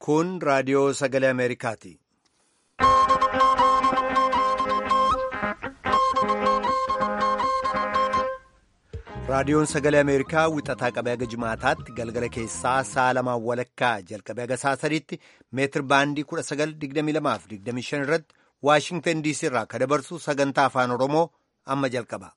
Kun raadiyoo sagalee Ameerikaati. Raadiyoon sagalee Ameerikaa wixataa qabee haga jimaataatti galgala keessaa sa'a lamaan walakkaa jalqabee haga sa'a sadiitti meetir baandii 1922 fi 25 irratti Waashingtan DC irraa kan dabarsu sagantaa afaan Oromoo amma jalqaba.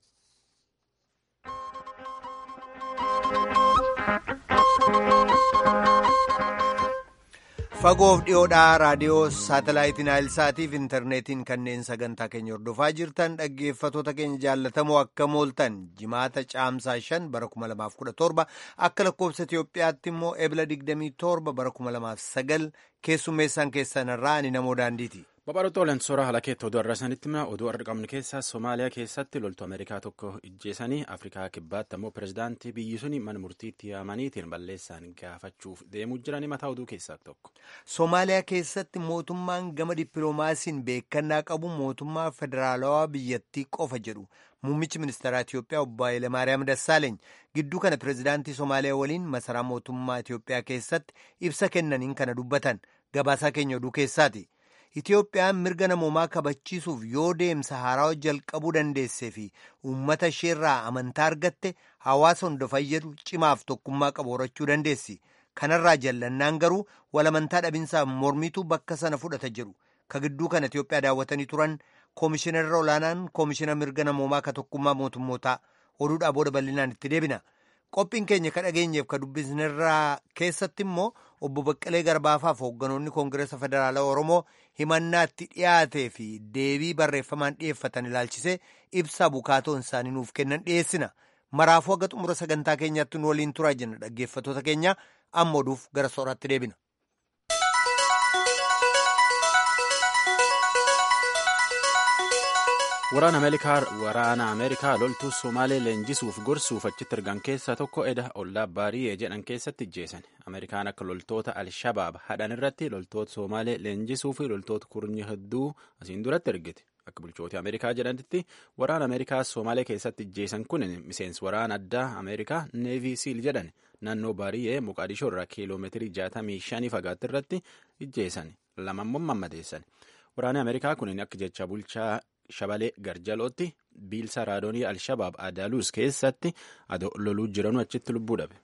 Fagoof dhiyoodhaa raadiyoo saatalaayitiin Naayilsaatii fi intarneetiin kanneen sagantaa keenya hordofaa jirtan dhaggeeffatoota keenya jaallatamoo akka mooltan jimaata caamsaa 5 bara 2017 akka lakkoofsa Itiyoophiyaatti immoo ebila 27 bara 2009 keessummeessaan keessanirraa ani namoo daandiiti. Babal'oota Olensooraa halakeetti oduu arrasanitti hima oduu argamnu keessaa Somaaliyaa keessatti loltuu Ameerikaa tokko ijjeesanii Afrikaa kibbaatti ammoo pirezidaantii biyyi suni mana murtiitti yaamaniitiin balleessaan gaafachuuf deemuu jiranii mataa oduu keessaa tokko. Somaaliyaa keessatti mootummaan gama dippiloomaasiin beekannaa qabu mootummaa federaalawaa biyyattii qofa jedhu muummichi ministeeraa Itiyoophiyaa obbo Hayilemaariyaam Dassaaleeny gidduu kana pirezidaantii Somaaliyaa waliin masaraa mootummaa Itiyoophiyaa keessatti ibsa kennaniin kana dubbatan gabaasaa keenya oduu keessaati. Itiyoophiyaan mirga namoomaa kabachiisuuf yoo deemsa haaraa jalqabuu dandeessee fi uummata isheerraa amantaa argatte hawaasa hunda fayyadu cimaaf tokkummaa qabu horachuu dandeessi. Kanarraa jallannaan garuu walamantaa dhabinsaaf mormiitu bakka sana fudhata jedhu. Ka gidduu kana Itiyoophiyaa daawwatanii turan koomishinarra olaanaan koomishina mirga namoomaa ka tokkummaa mootummootaa oduudhaa booda bal'inaan itti deebina. Qophiin keenya ka dhageenyeef ka dubbisnerraa keessatti immoo obbo Baqqalee Garbaafaaf hoogganoonni Koongireesa Federaalaa Oromoo himannaatti dhiyaatee fi deebii barreeffamaan dhiyeeffatan ilaalchisee ibsa bukaatoon isaanii nuuf kennan dhiyeessina. Maraafuu haga xumura sagantaa keenyaatti nu waliin turaa jenna dhaggeeffatoota keenya amma oduuf gara sooraatti deebina. Waraana Ameerikaa loltuu Somaalee leenjisuuf gorsuuf achitti ergan keessaa tokko eda ollaa Baariyyee jedhan keessatti ijjeesan. Ameerikaan akka loltoota Al-Shabaab hadhan irratti loltoota Somaalee leenjisuu fi loltoota kurnyi hedduu asiin duratti ergite. Akka bulchoota Ameerikaa jedhanitti waraana Ameerikaa Somaalee keessatti ijjeesan kun miseensi waraana addaa Ameerikaa Neevii Siil jedhan naannoo Baariyyee Moqaadishoo irraa kiiloomeetirii 65 fagaatti irratti ijjeesan lamammoo mammadeessan. Waraanni Ameerikaa kun akka jecha bulchaa Shabalee Garjalootti biilsa raadoonii Al-Shabaab Adaaluus keessatti loluu jiranuu achitti lubbuu dhabe.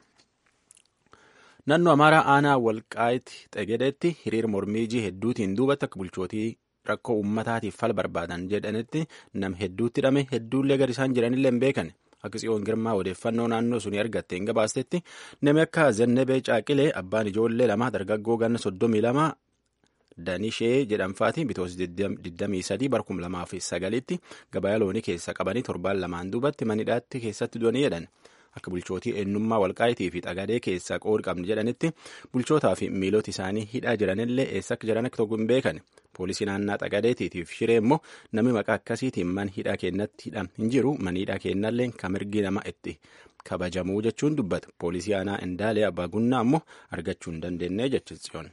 Naannoo Amaaraa aanaa Walqaayitti Xegedeetti hiriira mormiijii hedduutiin duubatti akka bulchootii rakkoo uummataatiif fala barbaadan jedhanitti nam hedduutti hidhame hedduullee gadi isaan jiranillee hin beekan. Akka Tsiyoon Girmaa odeeffannoo naannoo sunii argatte hin gabaastetti namni akka Zennebee Caaqilee abbaan ijoollee lama dargaggoo ganna 32 Danishee jedhamfaatiin bitoos 23 bara 2009tti gabaa loonii keessa qabanii torbaan lamaan duubatti manidhaatti keessatti du'anii jedhan. Akka bulchootii eenyummaa Walqaayitii fi Xagadee keessaa qoodi qabni jedhanitti bulchootaa fi miilota isaanii hidhaa jiranillee eessa akka jiran akka tokko hin beekan. Poolisii naannaa Xagadeetiif Shiree immoo namni maqaa akkasiitiin man hidhaa kennatti hidham hin jiru manidhaa kennallee kan mirgi nama itti kabajamuu jechuun dubbata. Poolisii aanaa Indaalee Abbaa Gunnaa immoo argachuu hin dandeenye jechuun.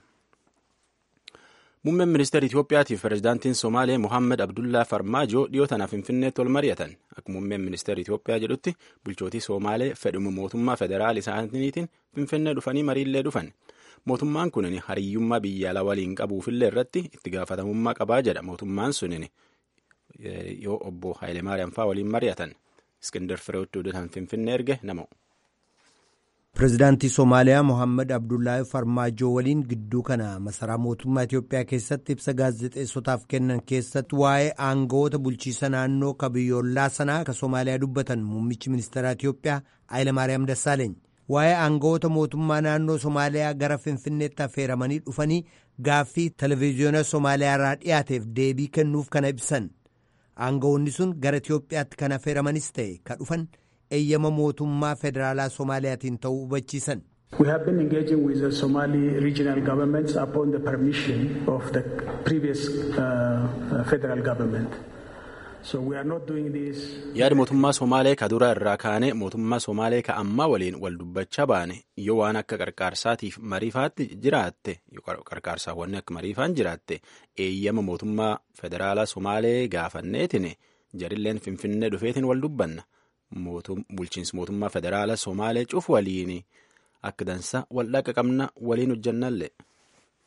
Muummeen ministeera Itiyoophiyaatiif pirezidaantiin Somaalee Mohaammed Abdullaa Farmaajoo dhiyoo tanaaf Finfinneetti ol mari'atan. Akka muummeen ministeera Itiyoophiyaa jedhutti bulchootii Somaalee fedhuma mootummaa federaal isaaniitiin Finfinnee dhufanii mariillee dhufan. Mootummaan kun hariyyummaa biyya alaa waliin qabuufillee irratti itti gaafatamummaa qabaa jedha. Mootummaan sun yoo obbo Hayilemaariyaam fa'aa waliin mari'atan. Iskindar Fireewotti odeessan Finfinnee erge nama. Pireezidaantii Somaaliyaa Mohaammed Abdullaahi Farmaajoo waliin gidduu kana masaraa mootummaa Itiyoophiyaa keessatti ibsa gaazexeessotaaf kennan keessatti waa'ee aangawoota bulchiisa naannoo ka biyyoolaa sanaa ka Somaaliyaa dubbatan muummichi ministeeraa Itiyoophiyaa Hayilemaariyaam Dassaaleeny waa'ee aangawoota mootummaa naannoo Somaaliyaa gara Finfinneetti affeeramanii dhufanii gaaffii televezyiyoona Somaaliyaa irraa dhiyaateef deebii kennuuf kana ibsan. Aangawoonni sun gara Itiyoophiyaatti kan affeeramanis ta'e ka dhufan eeyyama mootummaa federaalaa Somaaliyaatiin ta'uu hubachiisan. We have been engaging with the Somali regional governments upon the permission of the previous federal government. So we are not doing this. Yaada mootummaa Somaalee ka dura irraa kaane mootummaa Somaalee ka ammaa waliin wal dubbachaa baane yoo waan akka qarqaarsaatiif mariifaatti jiraatte qarqaarsaawwan akka mariifaan jiraatte eeyyama mootummaa federaalaa Somaalee gaafanneetiin jarilleen Finfinnee dhufeetiin wal dubbanna. Bulchiinsi mootummaa federaalaa Somaalee cufu waliin akka dansa waldhaqa qabna waliin hojjannallee.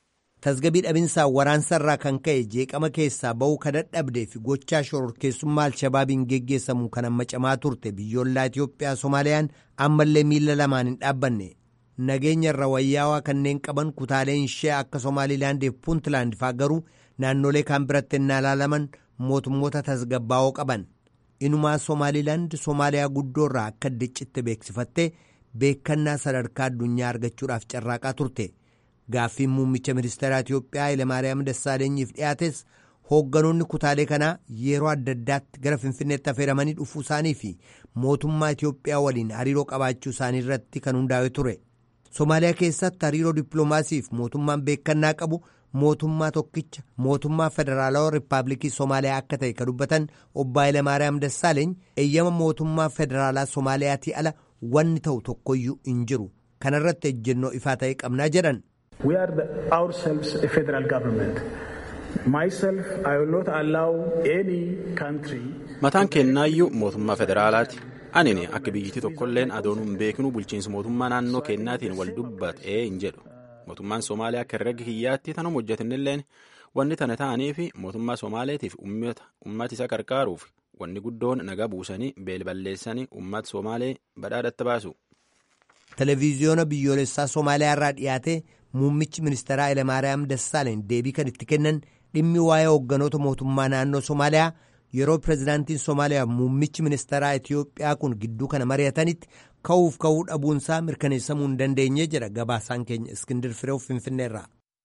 tasgabbii dhabinsaa waraansarraa kan ka'e jeeqama keessaa ba'uu kan dadhabdee fi gochaa shororkeessummaa Alshabaabiin geggeessamu kan hammacamaa turte biyyoolaa Itiyoophiyaa Soomaaliyaan ammallee miila lamaan hin dhaabbanne. Nageenya irra wayyaawaa kanneen qaban kutaaleen ishee akka Somaalilaand fi Puuntlaand fa'aa garuu naannolee kaan biratti ennaa ilaalaman mootummoota tasgabbaa'oo qaban. Inumaa Somaalilaand Soomaaliyaa guddoorraa akka diccitte beeksifattee beekannaa sadarkaa addunyaa argachuudhaaf carraaqaa turte. Gaaffiin muummicha ministeeraa Itiyoophiyaa Hayilemaariyaam Dassaalenyiif dhiyaates hoogganoonni kutaalee kanaa yeroo adda addaatti gara Finfinneetti affeeramanii dhufuu isaanii fi mootummaa Itiyoophiyaa waliin hariiroo qabaachuu isaanii irratti kan hundaa'e ture. Somaaliyaa keessatti hariiroo dippiloomaasiif mootummaan beekannaa qabu mootummaa tokkicha mootummaa federaalawaa Rippaabilikii Somaaliyaa akka ta'e kan dubbatan obbo Hayilemaariyaam Dassaaleeny eeyyama mootummaa federaalaa Soomaaliyaatii ala wanni ta'u tokkoyyuu hin jiru. Kana irratti ejjennoo ifaa ta'e qabnaa jedhan. We are ourselves a federal government. Myself, I will not allow any country. Mataan kennaayyuu mootummaa federaalaati. Anini akka biyyittii tokkolleen adoon hin beeknu bulchiinsa mootummaa naannoo kennaatiin wal dubbatee hin jedhu. Mootummaan Soomaaliyaa akka herrega kiyyaatti tanuma hojjetinilleen wanni tana ta'anii fi mootummaa Soomaaleetiif uummata isa qarqaaruuf wanni guddoon nagaa buusanii beelballeessanii uummata Soomaalee badhaadhatti baasu. Televiziyoona biyyoolessaa Soomaaliyaa irraa dhiyaate muummichi ministeeraa Hayilemaariyaam Dassaaleen deebii kan itti kennan dhimmi waa'ee hoogganoota mootummaa naannoo Soomaaliyaa yeroo pirezidaantiin Soomaaliyaa muummichi ministeeraa Itiyoophiyaa kun gidduu kana mari'atanitti ka'uu dhabuunsaa mirkaneessamuu hin dandeenye jedha gabaasaan keenya Iskindir Fireew Finfinneerraa.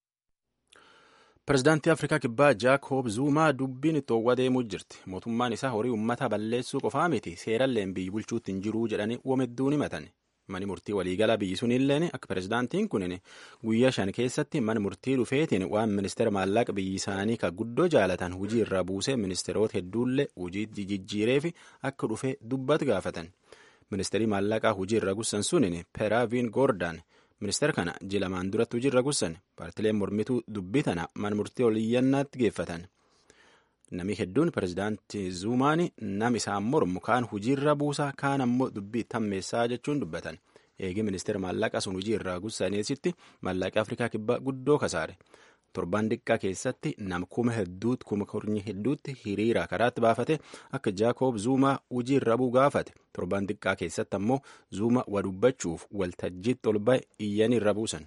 Pirezidaantii Afrikaa Kibbaa Jaakob Zuumaa dubbiin itti oowwa deemuu jirti. Mootummaan isaa horii uummataa balleessuu qofaa miti seeralleen biyyi bulchuutti hin jiruu jedhanii wamedduun himatan. Mani murtii waliigalaa biyyi sunilleen akka pirezidaantiin kun guyyaa 5 keessatti mana murtii dhufeetiin waan ministeera maallaqa biyyi isaanii kan guddoo jaalatan hojii irraa buusee ministeerota hedduullee hojii jijjiiree fi akka dhufee dubbatu gaafatan. Ministeerri maallaqaa hojii irra gussan sunin Peraaviin Goordaan ministeera kana jilamaan duratti hojii irra gussan paartileen mormituu dubbii tana mana murtii oliyyannaatti geeffatan. Namni hedduun pirezidaantii Zuumaanii nama isaan mormu kaan hojiirra buusaa kaan ammoo dubbii tammeessaa jechuun dubbatan. Eegi ministeera maallaqaa sun hojii irraa gussaneesitti maallaqaa Afrikaa Kibbaa guddoo kasaare. Torbaan diqqaa keessatti nama kuma hedduutti hiriira karaatti baafate akka Jaakob Zuumaa hojii irra bu'u gaafate. Torbaan diqqaa keessatti ammoo Zuumaa wa dubbachuuf waltajjiitti ol ba'e iyyanii irra buusan.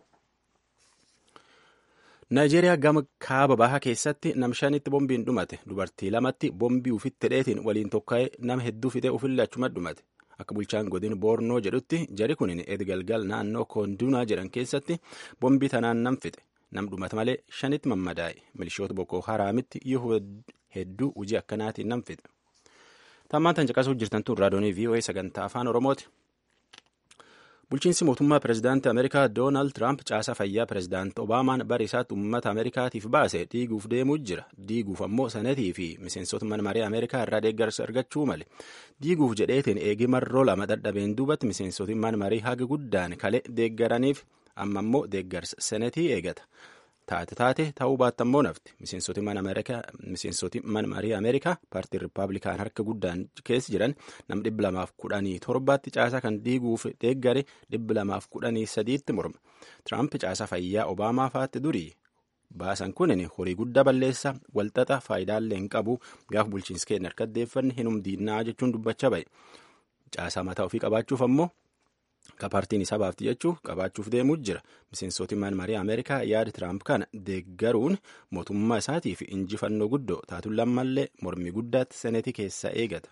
Naayijeeriyaa gama kaaba bahaa keessatti nam 5tti bombiin dhumate. Dubartii 2tti bombii ufitti hidheetiin waliin tokka'ee nama hedduu fixee ufillee achuma dhumate. Akka bulchaan godin Boornoo jedhutti jari kunin Edgalgal naannoo Koondunaa jedhan keessatti bombii tanaan nam fixe. Nam dhumate malee 5tti mammadaa'e. Milishoota Boko Haraamitti yoo hedduu hojii akkanaatiin nam fixe. Tammaan tan caqasuu jirtan tun raadiyoonii VOA sagantaa afaan Oromooti. Bulchiinsi mootummaa pirezidaantii Ameerikaa Doonaald Tiraamp caasaa fayyaa pirezidaantii Obaamaan bara isaatti uummata Ameerikaatiif baase diiguuf deemuu jira. Diiguuf ammoo sanatii fi miseensota mana maree Ameerikaa irraa deeggarsa argachuu male. Diiguuf jedheetiin eegi marroo 2 dadhabeen duubatti miseensoti mana maree haga guddaan kale deeggaraniif amma ammoo deeggarsa sanatii eegata. Taate ta'uu baattammoo nafti. Miseensoti mana marii Ameerikaa paartii Rippaabilikaan harka guddaan keessa jiran nam 217tti caasaa kan diiguuf deeggare 213tti morma. Tiraamp caasaa fayyaa Obaamaa faatti durii baasan kunin horii guddaa balleessa walxaxa faayidaallee hin qabu gaaf bulchiinsi keenya harka deeffanne hin humdiinnaa jechuun dubbachaa ba'e. Caasaa mataa ofii qabaachuuf ammoo ka paartiin isaa baafti jechuun qabaachuuf deemuu jira. Miseensoti mana marii Ameerikaa yaada Tiraamp kana deeggaruun mootummaa isaatiif injifannoo guddoo taatuun lammallee mormii guddaatti seneetii keessa eegata.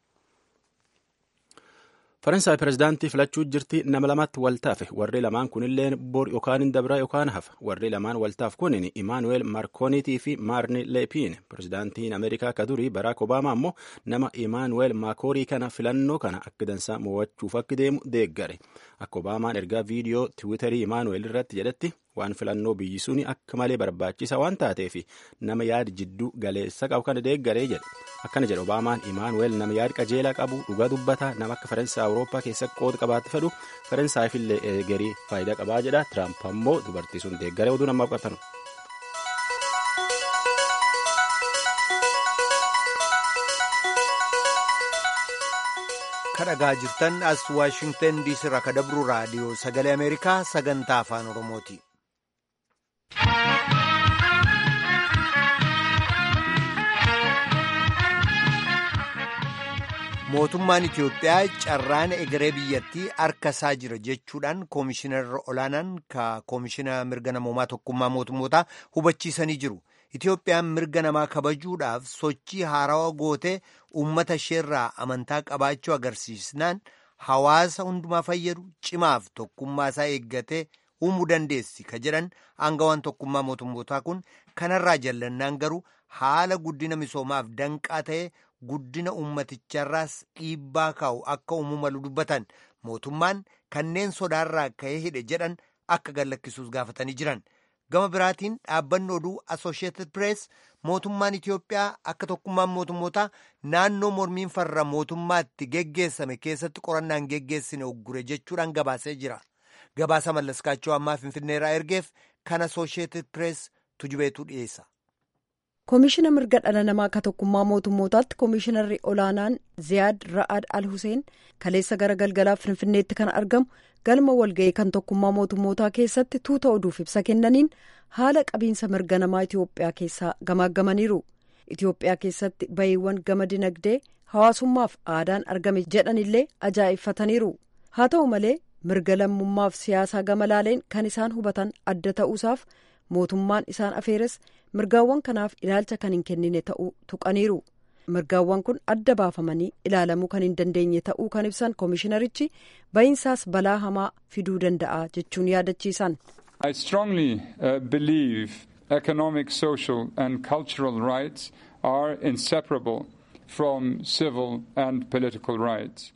Faransaay pirezidaantii filachuu jirti nama 2tti waltaafe warri lamaan kunilleen bor yookaan dabra yookaan hafa. Warri lamaan waltaaf kunin Imaanuweel Maarkooniitii fi Maarni Leepiin. Pirezidaantiin Ameerikaa ka durii Baraak Obaamaa ammoo nama Imaanuweel Maakoorii kana filannoo kana akka dansaa mo'achuuf akka deemu deeggare. Akka Obaamaan ergaa viidiyoo Tiwiitarii Imaanuweel irratti jedhetti waan filannoo biyyi suni akka malee barbaachisa waan taateef nama yaada jidduu galeessa qabu kana deeggaree jedhe. Akkana jedhe Obaamaan Imaanuweel nama yaada qajeelaa qabu dhugaa dubbata nama akka Faransaay Awurooppaa keessa qooda qabaatti fedhu Faransaayifillee eegarii faayidaa qabaa jedha. Tiraamp ammoo dubartii sun deeggaree oduu namaaf qabatan. Kadhagaa jirtan as Waashingtan DC irraa kadabru raadiyoo sagalee Ameerikaa sagantaa afaan Oromooti. mootummaan Itiyoophiyaa carraan egeree biyyattii harka isaa jira jechuudhaan koomishinarra olaanaan koomishina mirga namoomaa tokkummaa mootummootaa hubachiisanii jiru. Itiyoophiyaan mirga namaa kabajuudhaaf sochii haarawaa gootee uummata isheerraa amantaa qabaachuu agarsiisnaan hawaasa hundumaa fayyadu cimaaf tokkummaa isaa eeggatee uumuu dandeessi ka jedhan aangawaan tokkummaa mootummootaa kun kanarraa jallannaan garuu haala guddina misoomaaf danqaa ta'e guddina uummaticharraas dhiibbaa kaa'u akka uumuu malu dubbatan mootummaan kanneen sodaarraa ka'ee hidhe jedhan akka gallakkisuus gaafatanii jiran. Gama biraatiin dhaabbanni oduu Associated Press mootummaan Itiyoophiyaa akka tokkummaan mootummootaa naannoo mormiin farra mootummaatti geggeessame keessatti qorannaan geggeessine uggure jechuudhaan gabaasee jira. Gabaasa mallaskaachuu ammaa Finfinneerraa ergeef kan Associated Press tujubeetu dhiyeessa. Koomishina mirga dhala namaa akka tokkummaa mootummootaatti koomishinarri olaanaan Ziyaad Ra'ad Al-Huseen kaleessa gara galgalaa Finfinneetti kan argamu galma walga'ii kan tokkummaa mootummootaa keessatti tuuta oduuf ibsa kennaniin haala qabiinsa mirga namaa Itiyoophiyaa keessaa gamaaggamaniiru. Itiyoophiyaa keessatti bahiiwwan gama dinagdee hawaasummaaf aadaan argame jedhanillee ajaa'ibfataniiru. Haa ta'u malee mirga lammummaaf siyaasaa gama laaleen kan isaan hubatan adda ta'uusaaf mootummaan isaan afeeres mirgaawwan kanaaf ilaalcha kan hin kennine ta'uu tuqaniiru. Mirgaawwan kun adda baafamanii ilaalamuu kan hin dandeenye ta'uu kan ibsan koomishinarichi bahiinsaas balaa hamaa fiduu danda'a jechuun yaadachiisan. I strongly believe economic, social and cultural rights are inseparable from civil and political rights.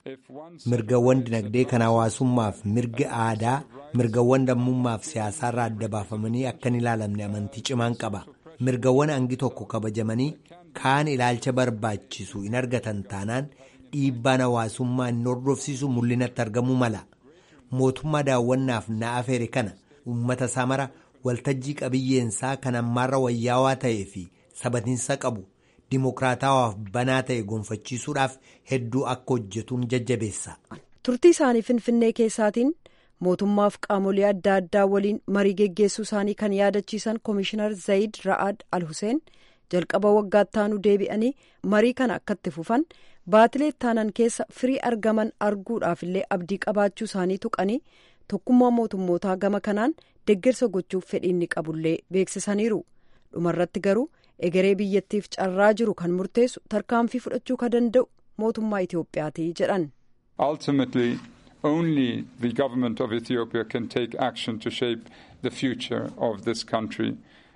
Mirgawwan dinagdee kan hawaasummaaf mirgi aadaa mirgawwan lammummaaf siyaasaarraa adda baafamanii akka hin ilaalamne amantii cimaan qaba. Mirgawwan hangi tokko kabajamanii kaan ilaalcha barbaachisu hin argatan taanaan dhiibbaan hawaasummaa hin hordofsiisu mul'inatti argamuu mala. Mootummaa daawwannaaf na afeere kana uummata isaa mara waltajjii qabiyyeensaa kan ammaarra wayyaawaa ta'ee fi sabatiinsa qabu. Dimokiraatawaaf banaa ta'e gonfachiisuudhaaf hedduu akka hojjetuun jajjabeessa. Turtii isaanii Finfinnee keessaatiin mootummaaf qaamolee adda addaa waliin marii geggeessuu isaanii kan yaadachiisan koomishinar Zayid Ra'ad Al-Huseen jalqaba waggaatti aanu deebi'anii marii kana akkatti fufan baatilee taanan keessa firii argaman arguudhaafillee abdii qabaachuu isaanii tuqanii tokkummaa mootummootaa gama kanaan deeggarsa gochuuf fedhiinni qabullee beeksisaniiru. Dhumarratti garuu egeree biyyattiif carraa jiru kan murteessu tarkaanfii fudhachuu kan danda'u mootummaa Itiyoophiyaati jedhan. Ultimately, only the government of Ethiopia can take action to shape the future of this country.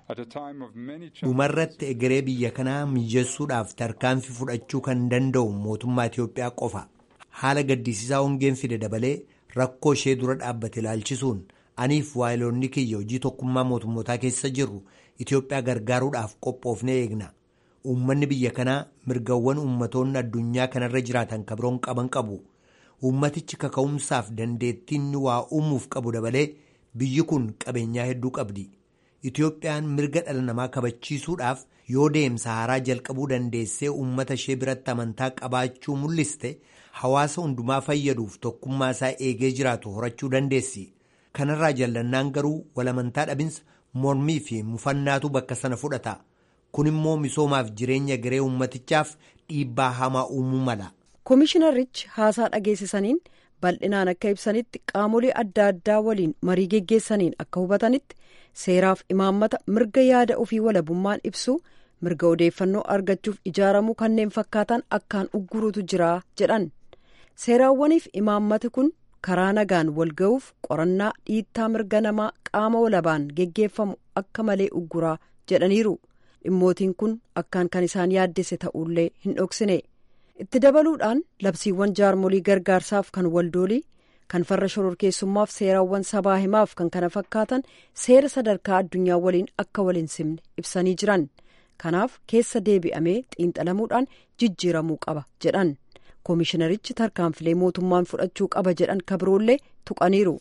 Dhumarratti egeree biyya kanaa mijessuudhaaf tarkaanfii fudhachuu kan danda'u mootummaa Itiyoophiyaa qofa. Haala gaddisiisaa hongeen fide dabalee rakkoo ishee dura dhaabbate ilaalchisuun aniif waayiloonni kiyya hojii tokkummaa mootummootaa keessa jirru Itiyoophiyaa gargaaruudhaaf qophoofnee eegna. Uummanni biyya kanaa mirgawwan uummatoonni addunyaa kanarra jiraatan kabiroon qaban qabu. Uummatichi kaka'umsaaf dandeettiin waa uumuuf qabu dabalee biyyi kun qabeenyaa hedduu qabdi. Itiyoophiyaan mirga dhala namaa kabachiisuudhaaf yoo deemsa haaraa jalqabuu dandeessee uummata ishee biratti amantaa qabaachuu mul'iste hawaasa hundumaa fayyaduuf tokkummaa isaa eegee jiraatu horachuu dandeessi. Kanarraa jallannaan garuu walamantaa dhabinsa mormii fi mufannaatu bakka sana fudhata. Kun immoo misoomaaf jireenya garee uummatichaaf dhiibbaa hamaa uumuu mala. Koomishinarichi haasaa dhageessisaniin bal'inaan akka ibsanitti qaamolee adda addaa waliin marii geggeessaniin akka hubatanitti seeraaf imaammata mirga yaada ofii walabummaan ibsuu mirga odeeffannoo argachuuf ijaaramuu kanneen fakkaatan akkaan ugguruutu jira jedhan. Seeraawwaniif imaammati kun karaa nagaan walga'uuf qorannaa dhiittaa mirga namaa qaama walabaan geggeeffamu akka malee ugguraa jedhaniiru. Dhimmootiin kun akkaan kan isaan yaaddesse ta'ullee hin dhoksine. Itti dabaluudhaan labsiiwwan jaarmolii gargaarsaaf kan waldoolii kan farra shororkeessummaaf seeraawwan sabaa himaaf kan kana fakkaatan seera sadarkaa addunyaa waliin akka waliin simne ibsanii jiran. Kanaaf keessa deebi'amee xiinxalamuudhaan jijjiiramuu qaba jedhan. Koomishinarichi tarkaanfilee mootummaan fudhachuu qaba jedhan kabiroollee tuqaniiru.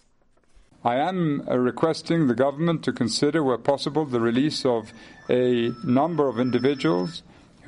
I am requesting the government to consider where possible the release of a number of individuals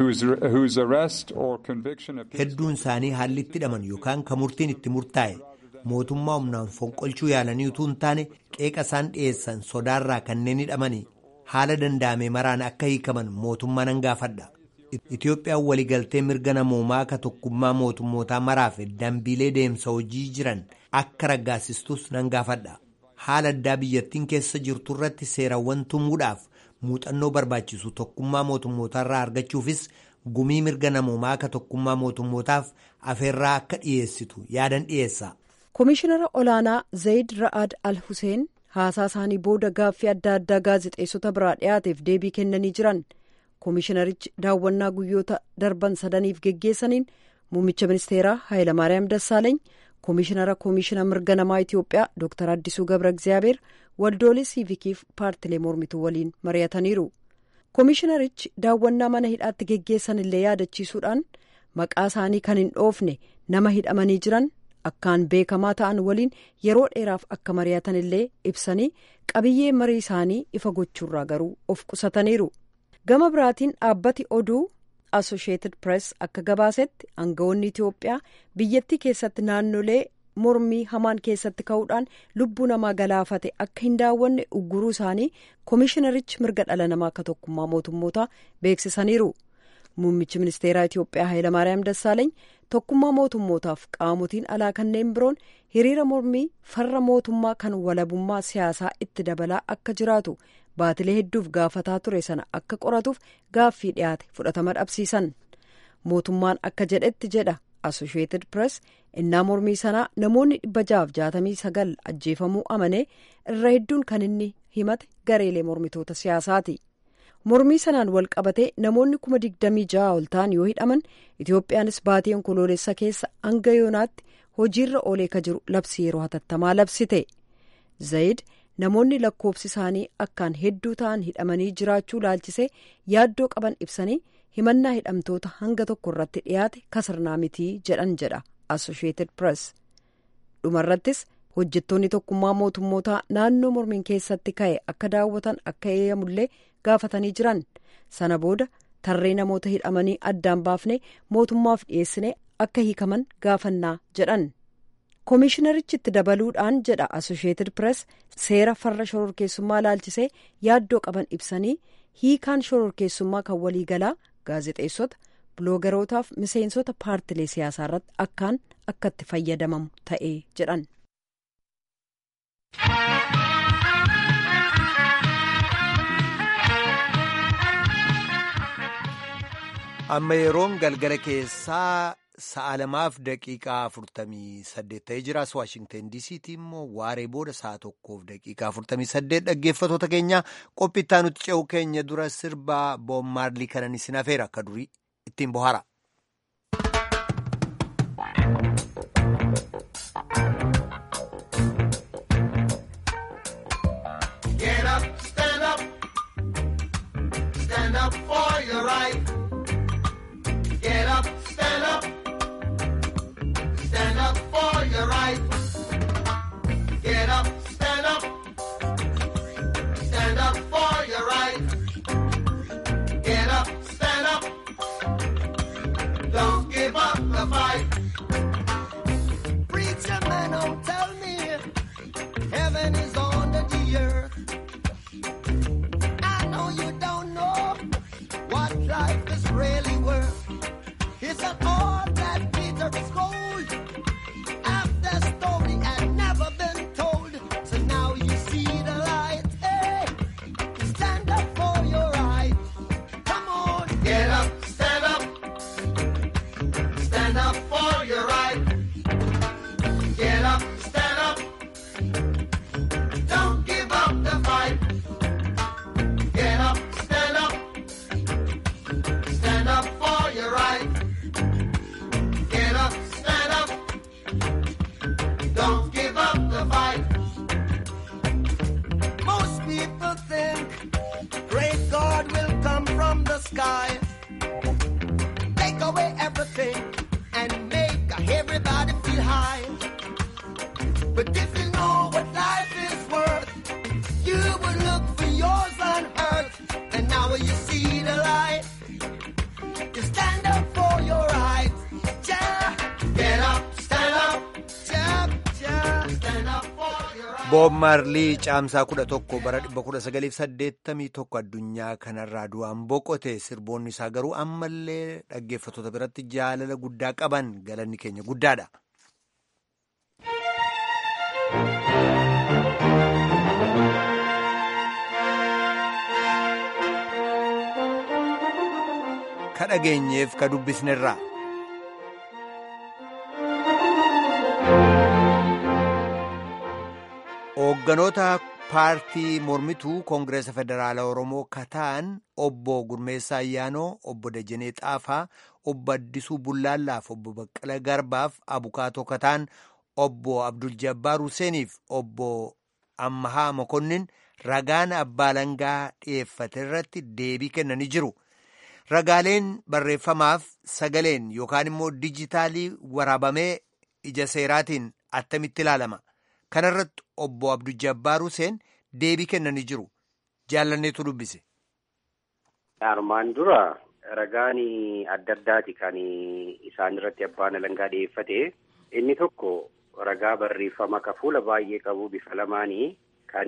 whose arrest or conviction hedduun isaanii haalli itti hidhaman yookaan kan murtiin itti murtaa'e mootummaa humnaan fonqolchuu yaalanii utuu hin taane qeeqa isaan dhiyeessan sodaarraa kanneen hidhamanii haala danda'ame maraan akka hiikaman mootummaa nan gaafadha. Itoophiyaan waliigaltee mirga namoomaa ka tokkummaa mootummootaa maraaf dambiilee deemsa hojii jiran akka raggaasistus nan gaafadha. Haala addaa biyyattiin keessa jirtu irratti seerawwan tumuudhaaf muuxannoo barbaachisu tokkummaa mootummootaarraa argachuufis gumii mirga namoomaa ka tokkummaa mootummootaaf afeerraa akka dhiyeessitu yaadan dhiyeessa. Komishinara olaanaa Zayid Ra'ad Al-Huseen haasaa isaanii booda gaaffii adda addaa gaazexeessota biraa dhiyaateef deebii kennanii jiran. Komishinarichi daawwannaa guyyoota darban sadaniif geggeessaniin muummicha ministeeraa Hayilamaariyaam Dassaaleeny, komishina mirga namaa Itoophiyaa Dr. Addisuu Gabra Egzaabeer, waldoolee siivikiif paartilee mormituu waliin mari'ataniiru. Komishinarichi daawwannaa mana hidhaatti geggeessan illee yaadachiisuudhaan maqaa isaanii kan hin dhoofne nama hidhamanii jiran akkaan beekamaa ta'an waliin yeroo dheeraaf akka mari'atan illee ibsanii qabiyyee marii isaanii ifa gochuurraa garuu of qusataniiru. Gama biraatiin dhaabbati oduu Associated Press akka gabaasetti aangawoonni Itoophiyaa biyyattii keessatti naannolee mormii hamaan keessatti ka'uudhaan lubbuu namaa galaafate akka hin daawwanne ugguruu isaanii komishinarichi mirga dhala namaa akka tokkummaa mootummootaa beeksisaniiru. Muummichi ministeeraa Itoophiyaa Hayilamaariyaam Dassaaleeny tokkummaa mootummootaaf qaamotiin alaa kanneen biroon hiriira mormii farra mootummaa kan walabummaa siyaasaa itti dabalaa akka jiraatu baatilee hedduuf gaafataa ture sana akka qoratuuf gaaffii dhiyaate fudhatama dhabsiisan. Mootummaan akka jedhetti jedha Associated Press innaa mormii sanaa namoonni 669 ajjeefamuu amanee irra hedduun kan inni himate gareelee mormitoota siyaasaati. Mormii sanaan wal qabatee namoonni 26,000 ol ta'an yoo hidhaman Itoophiyaanis baatii onkoloolessa keessa hanga yoonaatti hojiirra oolee ka jiru labsii yeroo hatattamaa labsite. Zayid namoonni lakkoofsi isaanii akkaan hedduu ta'an hidhamanii jiraachuu laalchisee yaaddoo qaban ibsanii himannaa hidhamtoota hanga tokko irratti dhiyaate kasarnaa mitii jedhan jedha Associated Press. Dhumarrattis hojjettoonni tokkummaa mootummootaa naannoo mormiin keessatti ka'e akka daawwatan akka eeyyamullee gaafatanii jiran. Sana booda tarree namoota hidhamanii addaan baafnee mootummaaf dhiyeessine akka hiikaman gaafannaa jedhan. Komishinarichi itti dabaluudhaan jedha Associated Press seera farra shororkeessummaa laalchisee yaaddoo qaban ibsanii hiikaan shororkeessummaa kan waliigalaa gaazexeessota, biloogarootaaf miseensota paartilee siyaasaa irratti akkaan akka itti fayyadamamu ta'ee jedhan. Amma yeroon galgala keessaa 2:48 ta'ee jira. Waashingtan DC'tti immoo waaree booda 1:48 dhaggeeffatoota keenya qophii itti aanutti ce'u keenya dura sirbaa Bob Marley kanan isin hafeera akka durii ittiin bohaara. Get up, stand up for your right. Get up, stand up for your right. Get up, stand up for your right. Get up, stand up, don't give up the fight. Preacher man, don't tell me heaven is under the earth. I know you don't know what life is really worth. It's an all that Peter is gold. After story had never been told. So now you see the light. Hey, stand up for your right. Come on, get up, stand up for your right. Get up, stand up, don't give up the fight. Get up, stand up for your right. Get up, stand up, don't give up the fight. Most people think great God will come from the sky, take away everything and make everybody feel high. But if you know what life is worth, you will look for yours on earth. And now you see the light, you stand up for your right. Yeah. Get up, stand up, yeah, stand up for your right. Boob Maarlii caamsaa 11 bara 1981 addunyaa kanarraa du'aan boqote. Sirboonni isaa garuu ammallee dhaggeeffattoota biratti jaalala guddaa qaban. Galanni keenya guddaadha. Ka dhageenyeef ka dubbisnerraa. Hoogganoota paartii mormituu Koongireesa Federaalaa Oromoo kataan obbo Gurmeessaa Ayyaanoo, obbo Dajanee Xaafaa, obbo Addisuu Bullaallaaf, obbo Baqqala Garbaaf, abukaatoo kataan obbo Abdul Jabbaar Huseeniif, obbo Ammahaa Mokonnin ragaan abbaa alangaa dhiyeeffate irratti deebii kennanii jiru. Ragaaleen barreeffamaaf sagaleen yookaan immoo dijitaalii waraabamee ija seeraatiin attamitti ilaalama. Kana irratti obbo Abdul Jabbaar Huseen deebii kennanii jiru. Jaallanneetu dubbise. Armaan dura ragaan adda addaati kan isaan irratti abbaan alangaa dhiyeeffate. Inni tokko ragaa barreeffama fuula baay'ee qabu bifa lamaanii kan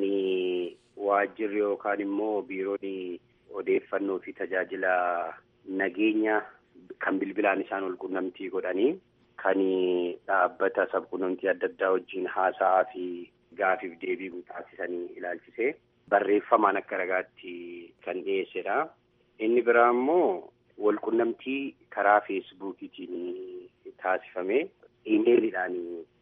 waajjirri yookaan immoo biiroon odeeffannoo fi tajaajila nageenya kan bilbilaan isaan wal quunnamtii godhanii kan dhaabbata sabquunnamtii adda addaa wajjin haasa'aa fi gaafiif deebii taasisanii ilaalchisee barreeffamaan akka ragaatti kan dhiyeessedha. Inni biraa immoo wal quunnamtii karaa feesbuukiitiin taasifame iimeeliidhaan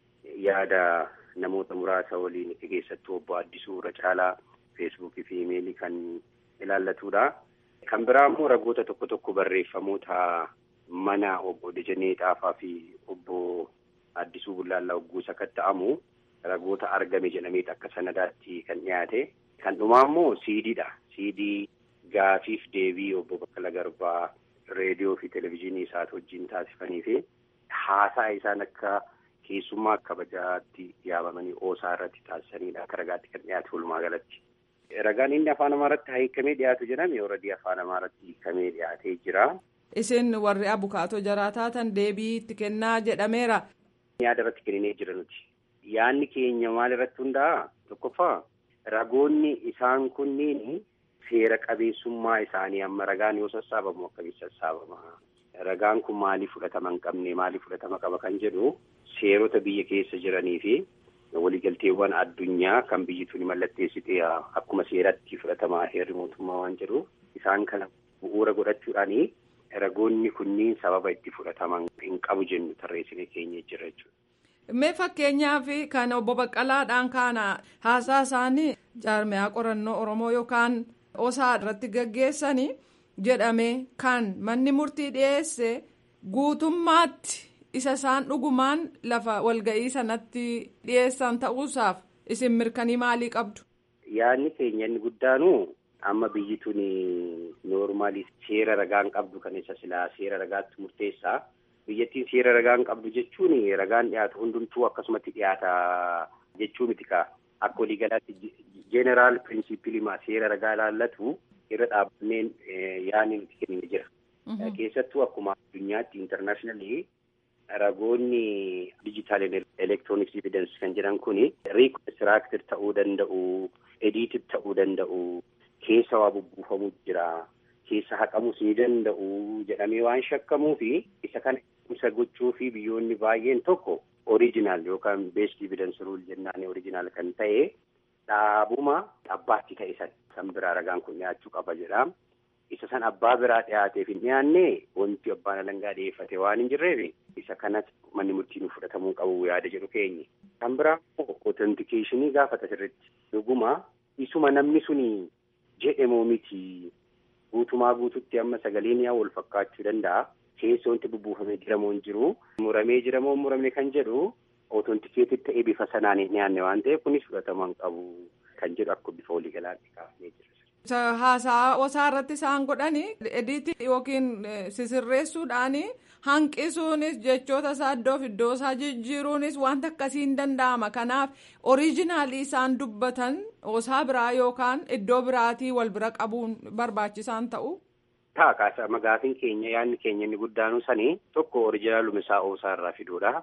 yaada namoota muraasa waliin keessattuu obbo Addisuu irra caalaa feesbuukii fi iimeelii kan ilaallatudha. Kan biraa immoo ragoota tokko tokko barreeffamoota mana obbo Dajanee Xaafaa fi obbo Addisuu Bullaallaa hogguu sakatta'amu ragoota argame jedhamee akka sanadaatti kan dhiyaate. Kan dhumaa immoo CDdha. CD gaafiif deebii obbo Baqqala Garbaa reediyoo fi televezyiinii isaati wajjin taasifanii fi haasaa isaan akka keessummaa kabajaatti yaabamanii oosaa irratti taasisanidha. Akka ragaatti kan dhiyaate walumaa galatti. Ragaan inni afaan Amaaraatti hiikamee dhiyaatu jedhame already afaan Amaaraatti hiikamee dhiyaatee jira. Isin warri abukaatoo jaraa taatan deebii itti kennaa jedhameera. Yaada irratti kennee jira nuti. Yaadni keenya maal irratti hundaa'a? Tokkoffaa ragoonni isaan kunniin seera qabeessummaa isaanii amma ragaan yoo sassaabamu akkamitti sassaabama? Ragaan kun maaliif fudhatama hin qabne maaliif fudhatama qaba kan jedhu seerota biyya keessa jiranii fi waliigalteewwan addunyaa kan biyyi tuni mallatteessite akkuma seeratti fudhatamaa heerri mootummaa waan jedhu isaan kana bu'uura godhachuudhaani ragoonni kunniin sababa itti fudhataman hin qabu jennu tarreessinee keenya jira jechuudha. Mee fakkeenyaaf kan obbo Baqqalaadhaan kana haasaa isaanii jaarmiyaa qorannoo Oromoo yookaan osaa irratti gaggeessanii jedhame kan manni murtii dhiyeesse guutummaatti isa isaan dhugumaan lafa walga'ii sanatti dhiyeessan ta'uusaaf isin mirkanii maalii qabdu? Yaadni keenya inni guddaanu amma biyyi tuni noormaali seera ragaan qabdu kan isa silaa seera ragaatti murteessaa. Biyyattiin seera ragaan qabdu jechuun ragaan dhiyaatu hundumtuu akkasumatti dhiyaata jechuu miti kaa. Akka waliigalaatti jeneraal pirinsipiliima seera ragaa ilaallatu irra dhaabbanneen yaadni nuti kennine jira. Keessattuu akkuma addunyaatti intarnaashinaali ragoonni dijitaal elektirooniks evidence kan jedhan kuni riikonstiraaktid ta'uu danda'u, ediitid ta'uu danda'u, keessa waa bubbuufamuu jira, keessa haqamus ni danda'u jedhamee waan shakkamuu fi isa kana isa gochuu fi biyyoonni baay'een tokko oriijinaal yookaan beest evidence rule jennaan oriijinaal kan ta'e dhaabuma abbaatti ta'e san biraa ragaan kun dhiyaachuu qaba jedha. Isa san abbaa biraa dhiyaateef hin dhiyaanne wanti abbaan alangaa dhiyeeffate waan hin jirreef isa kanas manni murtii fudhatamuu qabu yaada jedhu keenya. Kan biraa authenticationii gaafata sirriitti dhuguma isuma namni suni jedhamoo miti guutumaa guututti amma sagaleen yaa wal fakkaachuu danda'a. Keessa wanti bubbuufamee jiramoo hin jiru muramee jiramoo muramne kan jedhu authenticated ta'ee bifa sanaan hin dhiyaanne waan ta'eef kunis fudhatama hin qabu kan jedhu akka bifa waliigalaatti kaafnee jira. Haasaa osaa irratti isaan godhani ediitii yookiin sisirreessuudhaan hanqisuunis jechoota isaa iddoo isaa jijjiiruunis wanta akkasiin danda'ama. Kanaaf oriijinaalii isaan dubbatan osaa biraa yookaan iddoo biraatii wal bira qabuun barbaachisaan ta'u. Taakaasa magaafiin keenya yaadni keenya inni guddaanu sanii tokko oriijinaaluma isaa osaa irraa fiduudha.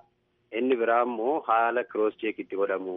Inni biraa immoo haala kiroos cheekitti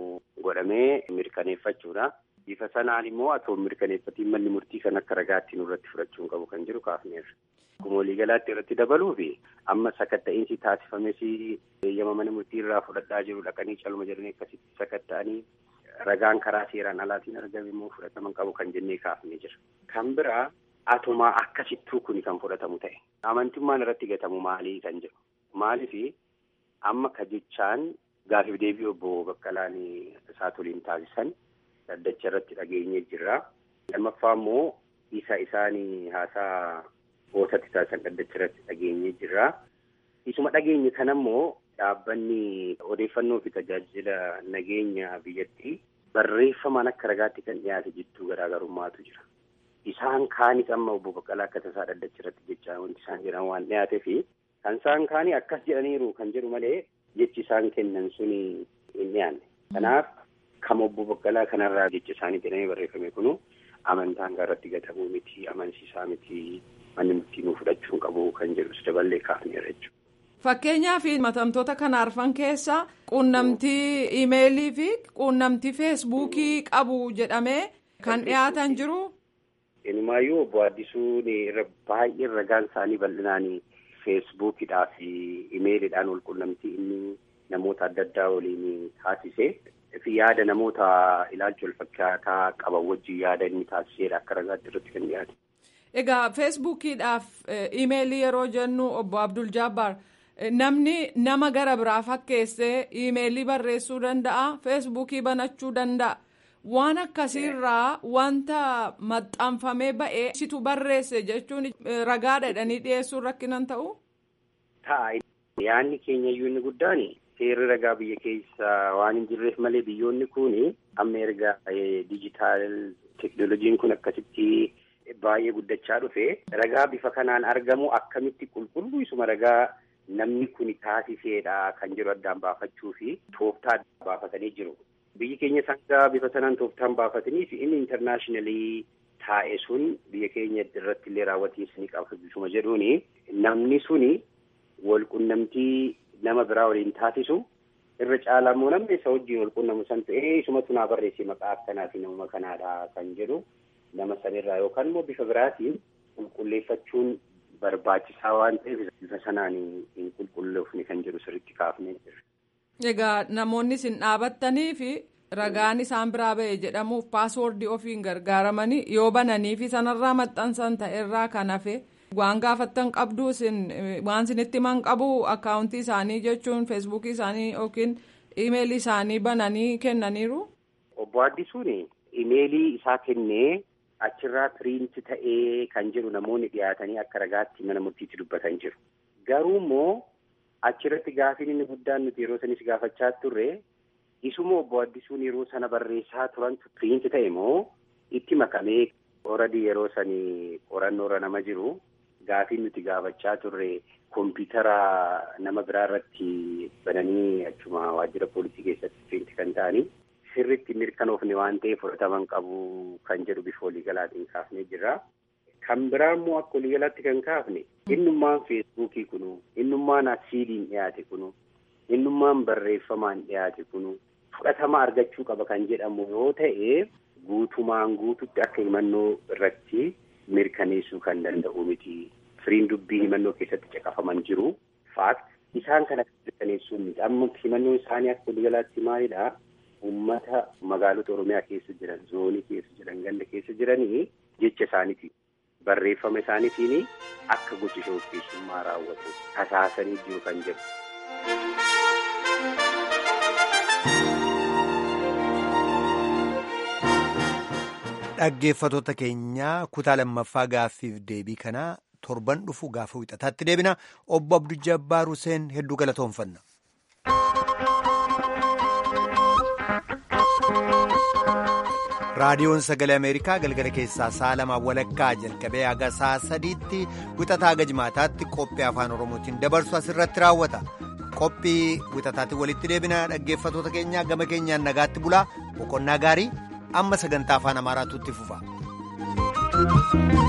godhamee mirkaneeffachuudha. Bifa sanaan immoo atoo mirkaneeffatiin manni murtii kan akka ragaatti nurratti fudhachuun qabu kan jiru kaafneerra. Akkuma waliigalaatti irratti dabaluu fi amma sakatta'insi taasifames eeyyama mana murtii irraa fudhadhaa jiru dhaqanii calma jedhanii akkasitti sakatta'anii ragaan karaa seeraan alaatiin argame immoo fudhataman qabu kan jennee kaafnee jira. Kan biraa atumaa akkasittuu kuni kan fudhatamu ta'e. Amantummaan irratti gatamu maalii kan jedhu. Maaliif amma kajechaan gaafiif deebii obbo Baqqalaan Saatoliin taasisan dhaddacha irratti dhageenyee jirra. Lammaffaa immoo isaanii haasaa boosatti taasisan dhaddacha irratti dhageenyee jirra. Isuma dhageenye kana immoo dhaabbanni odeeffannoo fi tajaajila nageenya biyyattii barreeffamaan akka ragaatti kan dhiyaate jechuu garaagarummaatu jira. Isaan kaanis amma obbo Baqqalaa akka tasaa dhaddacha irratti jechaa wanti isaan jedhan waan dhiyaatee fi kan isaan kaanii akkas jedhaniiru kan jedhu malee jechi isaan kennan suni hin dhiyaanne. Kanaaf kan obbo Baqqalaa kanarraa jecha isaanii jedhamee barreeffame kunu amantaan irratti gatamuu miti, amansiisaa miti, manni murtii nuu fudhachuu qabu kan jedhus daballee kaafneera jechuudha. Fakkeenyaaf himatamtoota kana arfan keessa quunnamtii iimeelii fi quunnamtii feesbuukii qabu jedhamee kan dhiyaatan jiru. Inumaayyuu obbo Addisuun irra baay'ee ragaan isaanii bal'inaan feesbuukidhaa fi iimeeliidhaan wal quunnamtii inni namoota adda addaa waliin taasise fi yaada namoota ilaalcha wal fakkaataa qaban wajjin yaada inni taasiseedha akka ragaatti irratti kan dhiyaate. Egaa feesbuukiidhaaf iimeelii yeroo jennu obbo Abdul Jabbaar namni nama gara biraa fakkeessee iimeelii barreessuu danda'a, feesbuukii banachuu danda'a. Waan akkasiirraa wanta maxxanfamee ba'ee situ barreesse jechuun ragaadha jedhanii dhiyeessuun rakkinan ta'u? Ta'a. Yaanni keenya iyyuu inni guddaan seerri ragaa biyya keessa waan hin jirreef malee biyyoonni kun amma erga dijitaal teknooloojiin kun akkasitti baay'ee guddachaa dhufe ragaa bifa kanaan argamu akkamitti qulqulluu isuma ragaa namni kun taasiseedha kan jiru addaan baafachuu fi tooftaa baafatanii jiru. Biyyi keenya sangaa bifa sanaan tooftaan baafatanii fi inni intarnaashinalee taa'e sun biyya keenya irratti illee raawwatiinsa ni qabsisuma jedhuuni namni suni wal qunnamtii nama biraa waliin taasisu irra caalaa immoo namni isa wajjin wal qunnamu san ta'ee isumatu naa barreesse maqaa akkanaa fi nama kanaadha kan jedhu nama sanirraa yookaan immoo bifa biraatiin qulqulleeffachuun barbaachisaa waan ta'eef bifa sanaan hin qulqulleeffne kan jedhu sirriitti kaafnee jira. Egaa namoonni isin dhaabattanii fi ragaan isaan biraa ba'e jedhamuuf paaswoordii ofiin gargaaramanii yoo bananii fi sanarraa maxxansan ta'erraa kan hafe waan gaafattan qabdu waan isinitti himan qabu akkaawuntii isaanii jechuun feesbuukii isaanii yookiin iimeelii isaanii bananii kennaniiru. Obbo Addisuun iimeelii isaa kennee achirraa piriinti ta'ee kan jiru namoonni dhiyaatanii akka ragaatti mana murtiitti dubbatan jiru. Garuu immoo achirratti gaafiin inni guddaan nuti yeroo sanis gaafachaa turre isuma obbo Addisuun yeroo sana barreessaa turantu piriinti ta'e moo itti makamee oradii yeroo sanii qorannoorra nama jiru gaafiin nuti gaafachaa turre kompiitara nama biraa irratti bananii achuma waajjira poolisii keessatti piriinti kan ta'anii sirriitti mirkanoofne waan ta'eef fudhataman qabu kan jedhu bifa waliigalaatiin kaafnee jirra. Kan biraa immoo akka waliigalaatti kan kaafne innummaan feesbuukii kunu innummaan asiidiin dhiyaate kunu innummaan barreeffamaan dhiyaate kunu fudhatama argachuu qaba kan jedhamu yoo ta'e guutumaan guututti akka himannoo irratti mirkaneessuu kan danda'u miti. Firiin dubbii himannoo keessatti caqafaman jiru. Faakt isaan kana mirkaneessuu miti. Amma himannoon isaanii akka waliigalaatti maalidha? Uummata magaalota Oromiyaa keessa jiran, zoonii keessa jiran, ganda keessa jiranii jecha isaaniiti. Barreeffama isaaniitiin akka gocha shororkeessummaa raawwatu tasaasanii jiru kan jedhu. Dhaggeeffattoota keenya kutaa lammaffaa gaaffiif deebii kanaa torban dhufu gaafa wixataatti deebina. Obbo Abdul Jabbaar Huseen hedduu galatoomfanna. raadiyoon sagalee ameerikaa galgala keessaa sa'a 2:00 jalqabee haga sa'a 3tti wixataa haga jimaataatti qophii afaan oromootiin dabarsu asirratti raawwata. Qophii wixataatti walitti deebina. Dhaggeeffattoota keenya gama keenyaan nagaatti bulaa boqonnaa gaarii amma sagantaa afaan amaaraatu itti fufa.